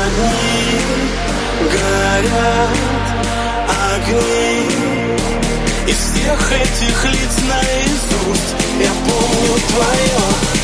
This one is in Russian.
одни горят огни. Из всех этих лиц наизусть я помню твое.